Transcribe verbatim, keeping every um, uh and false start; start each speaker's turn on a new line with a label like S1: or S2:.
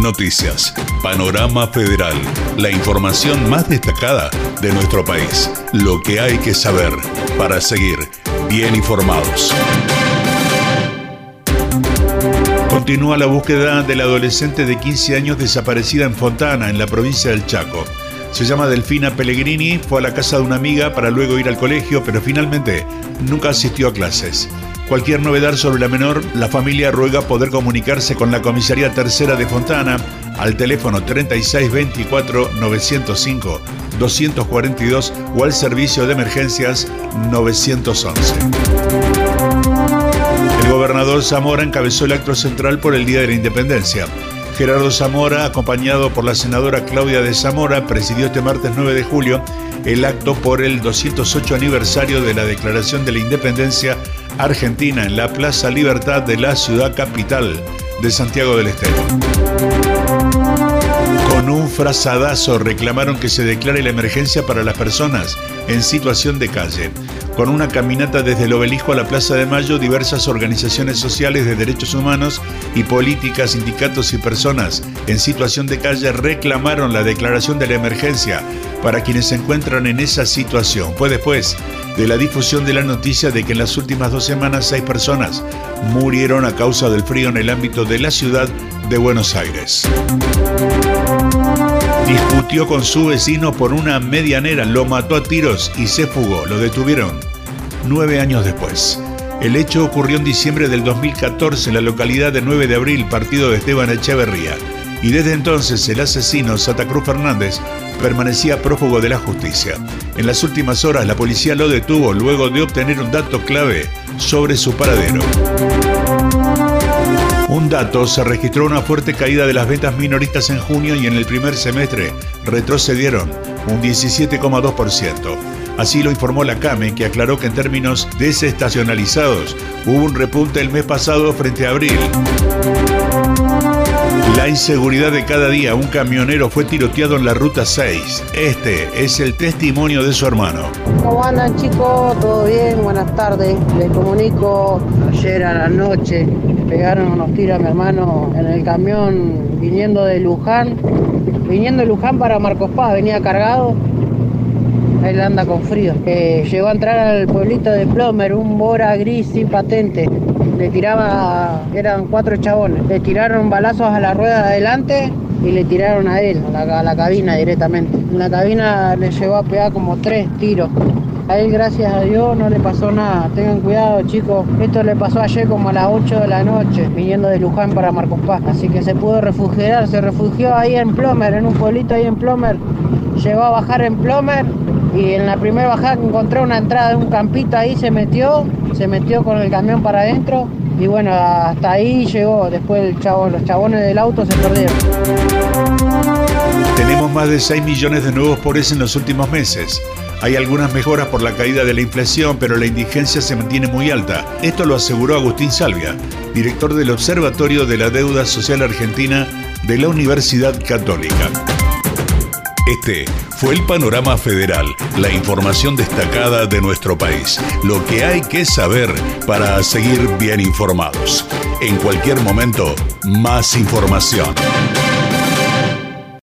S1: Noticias. Panorama Federal. La información más destacada de nuestro país. Lo que hay que saber para seguir bien informados. Continúa la búsqueda de la adolescente de quince años desaparecida en Fontana, en la provincia del Chaco. Se llama Delfina Pellegrini, fue a la casa de una amiga para luego ir al colegio, pero finalmente nunca asistió a clases. Cualquier novedad sobre la menor, la familia ruega poder comunicarse con la Comisaría Tercera de Fontana al teléfono treinta y seis veinticuatro novecientos cinco doscientos cuarenta y dos o al servicio de emergencias novecientos once. El gobernador Zamora encabezó el acto central por el Día de la Independencia. Gerardo Zamora, acompañado por la senadora Claudia de Zamora, presidió este martes nueve de julio el acto por el doscientos ocho aniversario de la Declaración de la Independencia Argentina en la Plaza Libertad de la ciudad capital de Santiago del Estero. Con un frazadazo reclamaron que se declare la emergencia para las personas en situación de calle. Con una caminata desde el Obelisco a la Plaza de Mayo, diversas organizaciones sociales de derechos humanos y políticas, sindicatos y personas en situación de calle reclamaron la declaración de la emergencia para quienes se encuentran en esa situación. Fue después de la difusión de la noticia de que en las últimas dos semanas seis personas murieron a causa del frío en el ámbito de la ciudad de Buenos Aires. Discutió con su vecino por una medianera, lo mató a tiros y se fugó. Lo detuvieron nueve años después. El hecho ocurrió en diciembre del dos mil catorce en la localidad de nueve de abril, partido de Esteban Echeverría. Y desde entonces el asesino, Santa Cruz Fernández, permanecía prófugo de la justicia. En las últimas horas la policía lo detuvo luego de obtener un dato clave sobre su paradero. Un dato, se registró una fuerte caída de las ventas minoristas en junio y en el primer semestre retrocedieron un diecisiete coma dos por ciento. Así lo informó la CAME, que aclaró que en términos desestacionalizados hubo un repunte el mes pasado frente a abril. La inseguridad de cada día. Un camionero fue tiroteado en la ruta seis. Este es el testimonio de su hermano.
S2: ¿Cómo andan, chicos? ¿Todo bien? Buenas tardes. Les comunico, ayer a la noche pegaron unos tiros a mi hermano en el camión viniendo de Luján. Viniendo de Luján para Marcos Paz, venía cargado. Él anda con frío. Eh, llegó a entrar al pueblito de Plomer, un Bora gris sin patente. Le tiraba, eran cuatro chabones, le tiraron balazos a la rueda de adelante y le tiraron a él, a la, a la cabina directamente. En la cabina le llegó a pegar como tres tiros. A él, gracias a Dios, no le pasó nada. Tengan cuidado, chicos. Esto le pasó ayer como a las ocho de la noche, viniendo de Luján para Marcos Paz. Así que se pudo refugiar, se refugió ahí en Plomer, en un pueblito ahí en Plomer. Llegó a bajar en Plomer y en la primera bajada encontró una entrada de un campito ahí, se metió, se metió con el camión para adentro. Y bueno, hasta ahí llegó. Después el chavo, los chabones del auto se perdieron.
S1: Tenemos más de seis millones de nuevos pobres en los últimos meses. Hay algunas mejoras por la caída de la inflación, pero la indigencia se mantiene muy alta. Esto lo aseguró Agustín Salvia, director del Observatorio de la Deuda Social Argentina de la Universidad Católica. Este fue el Panorama Federal, la información destacada de nuestro país. Lo que hay que saber para seguir bien informados. En cualquier momento, más información.